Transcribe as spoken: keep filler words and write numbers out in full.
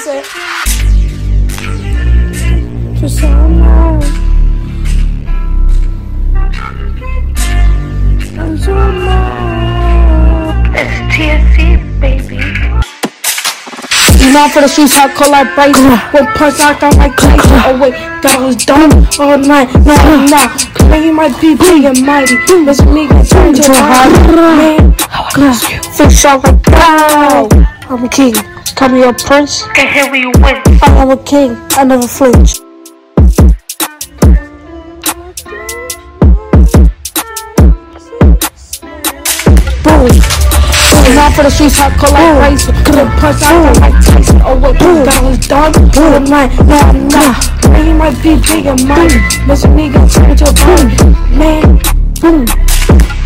said, just so I know. I'm so mad. It's T S C, baby. You know for the streets, I call out Bryson. With punch knocked out like Tyson. Oh wait, that was dumb all night. No, no, cause man, you might be big and mighty. Listen, me get turned to a hard man. Fish out like wow. I'm a king. Call me a prince. Get here when you win. I'm a king. I never flinch. Boom. Now for the streets, I call like Bryson. Couldn't punch out like Tyson. Oh wait, that was dumb all night. No, no, man, you might be big and mighty. Listen, me get turned to a hard man. Boom.